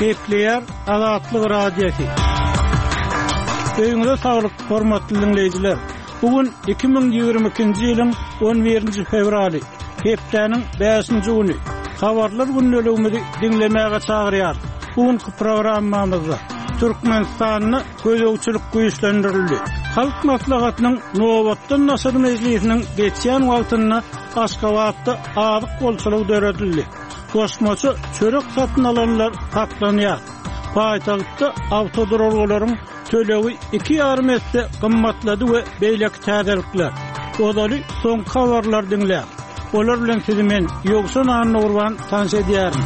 Kepler Azatlyk Radiosu. Öňüňizde saglyk, hormatly dinleýijiler. Bugün 2022-nji ýylyň 11-nji fevraly, hepdeniň 5-nji güni. Habarlar günnäligimizi dinlemäge çagyrýar. Bugünkü programmamyzda Türkmenistanyny gözegçilik güýçlendirildi. Halk maslahatynyň Nowatdan Nasr Mejlisiniň geçýän wagtyny Aşgabatda azyk bolçulygy döredildi. Goşmaçy çörek satyn alanlar haklanýar. Paýtagtda awtodrolgalaryň tölegi 2,5 esse gymmatlady we beýleki täzelikler. Odaly soň habarlar dinlär. Olar bilen sizi men Ýogsan Annurwan tanış edýärim.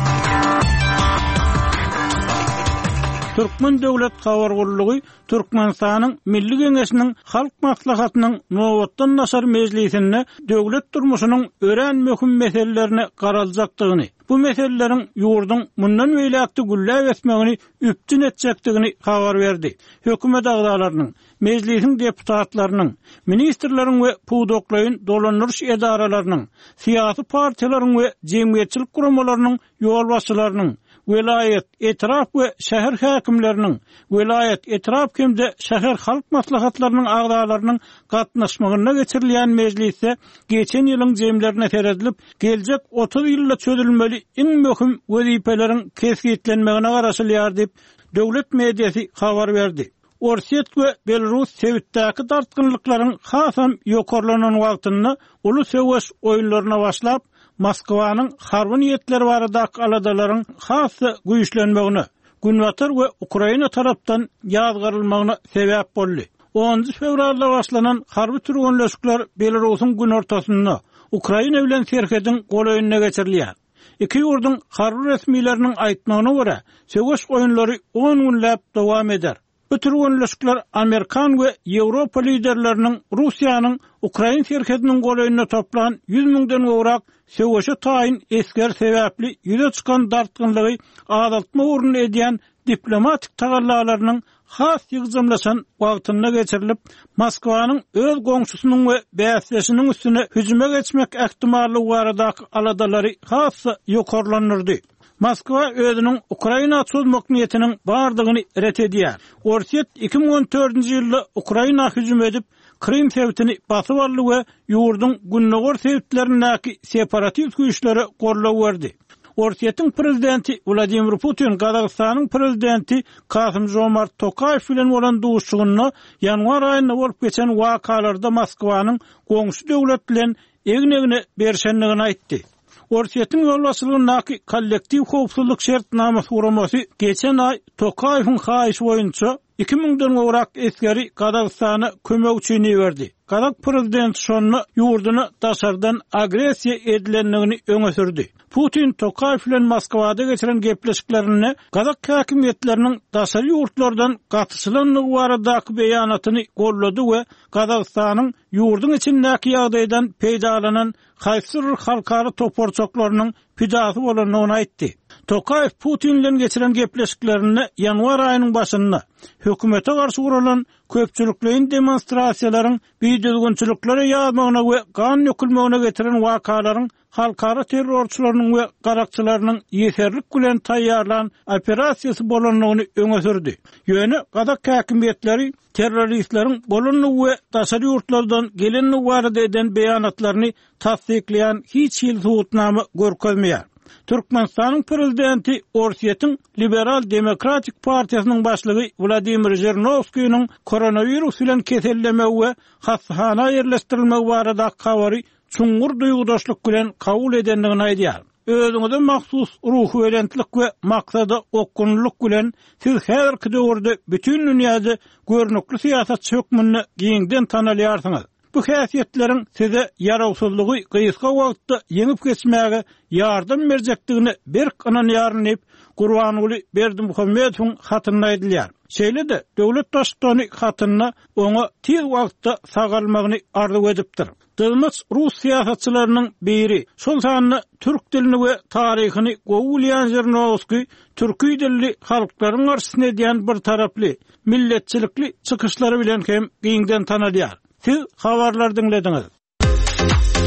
Türkmen Döwlet Habargullugy Türkmenistanyň Milli Geňeşiniň Halk Maslahatynyň Nowatdan Nasr Mejlisinde döwlet durmuşynyň ören möhüm meselelerini garajakdygyny, bu meseleleriň ýurduň mundan beýlekde gülläp etmegini üptün etjekdigini habar berdi. Hökümet agdalarynyň, mejlisiň deputatlarynyň, ministrleriň we puwdoklaryň dolandyryş edaralarynyň, syýasy partiýalaryň we jemgyýetçilik guramalarynyň ýol başçylarynyň, Velayet, etraf we şäher häkimleriniň, velayet, etraf hemde şäher halk maslahatlarynyň agdalarynyň gatnaşmagyna geçirilýän mejlisde geçen ýylyň jemlerine seredilip, geljek 30 ýylda çözülmeli iň möhüm wezipeleriň kesgitlenmegine garaşylýar diýip döwlet mediýasy habar berdi. Orset we Belarus Sowetdäki dartgynlyklaryň hasam ýokarlanan wagtyny uly söwüş oýunlaryna başlap, Moskwanyň harby niýetleri baradaky aladalaryň hasy güýçlenmegine, Günwatar we Ukraina tarapdan ýazgyrylmagyna sebäp boldy. 10 fevralda başlanan harby türgünleşikler Belarusyň gün ortasyna Ukraina bilen serhediň goýunyna geçirilýär. Iki ýurduň harby resmiýetleriniň aýtmagyna görä, söwüş oýunlary 10 günläp dowam eder. Bu türgünleşikler Amerikan we Ýewropa liderleriniň Russiýanyň Ukraina serhediniň goýunyna toplanan 100 000-den gowrak söwüşe taýin esker sebäpli ýüze çykan dartgynlygy azaltma uğruna edýän diplomatik tagallalarynyň has ýygymlaşan wagtyna geçirilip, Moskwanyň öz goňşusynyň we bäsleşiniň üstüne hüjüme geçmek ähtimallygy baradaky aladalary has ýokarlanyrdy. Moskwa özüniň Ukraina çözmek niýetiniň bardygyny ret edýär. Orset 2014-nji ýylda Ukraina hüjüm edip, Krim sewtini basyp aldy we ýurduň günnägör sewtlerindäki separatist güýçleri gorlap berdi. Orset'iň prezidenti Vladimir Putin, Kazakstanyň prezidenti Kasym-Jomart Tokayew bilen bolan duşugyny ýanwar aýynda bolup geçen wakalarda Moskwanyň goňşy döwlet bilen egine berşenligini aýtdy. Orset'iň ýolbaşçylygynyň kollektiw howpsuzlyk şertnamasy uramasy geçen aý Tokayewiň haýyşy boýunça 2000-den gowrak eskeri Kazakstana kömekçini berdi. Kazak prezidenti şonu ýurduny daşardan agresiýa edilenligini öňe sürdi. Putin Tokayew bilen Moskwada geçiren gepleşiklerini Kazak häkimetleriniň daşary ýurtlardan gatyşylanlygy baradaky beýanatyny gollady we Kazakstanyň ýurduň içindäki ýagdaýdan peýdalanan haýsyr halkara toporçoklarynyň pidasy bolanyny aýtdy. Tokayew Putin bilen geçiren gepleşiklerini ýanwar aýynyň başynda hökümete garşy guralan köpçülikliň demonstrasiýalaryň biýdilgünçiliklere ýazmagyna we gan ýökülmegine getiren wakalaryň halkara terrorçylarynyň we garakçylarynyň ýeterlik bilen taýýarlan operasiýasy bolanyny öňe sürdi. Ýöne Kazak häkimetleri terroristleriň bolanyny we daşary ýurtlardan gelenligi barada eden beýanatlaryny tasdikleýän hiç ýyl suwutnama görkezmeýär. Türkmenistanyň prezidenti Orset'iň Liberal Demokratik Partiýasynyň başlygy Vladimir Zhirinovskiýiň koronavirus bilen kesellemek we hastahana ýerleşdirilmek baradaky habary çuňgur duýgudaşlyk bilen kabul edenligini aýdýar. Özüňize mahsus ruhy berentlik we maksady okkunlyk bilen siz häzirki döwürde bütün dünýäde görnükli syýasatçy hökmüni giňden tanalýarsyňyz. Bu häsiýetleriň size ýarawsuzlygy gysga wagtda ýeňip geçmäge ýardam berjekdigini bir ýarnyp Gurbanuly Berdimuhammedowyň hatyna aýdylýar. Şeýle-de döwlet başçylygy hatyna oňa tez wagtda sagalmagyny arzu edipdir. Dılmaz Rus siýasatçylarynyň biri, şol sanyny türk dilini we taryhyny gowulýan Zhirinovskiy türküy dilli halklaryň garşysyna edýän bir taraply, milletçilikli çykyşlary bilen hem giňden tanalýar. Siz habarlar dinlediňiz.